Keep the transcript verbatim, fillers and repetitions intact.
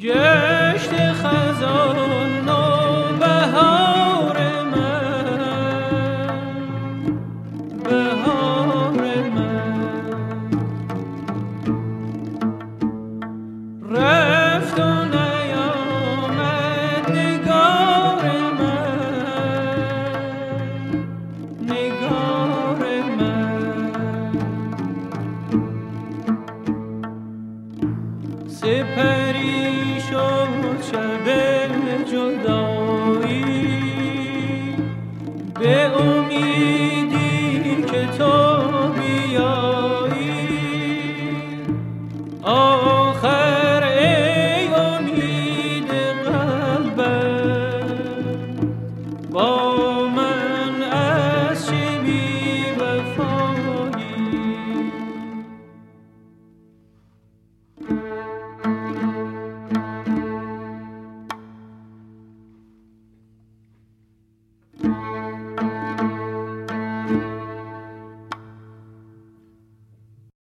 گشت خزان و بهار من، بهار من رفت و نیامد نگار من، نگار من سپری شد شب جدایی به امیدی که تو بیایی، آخر ای امید قلبم با من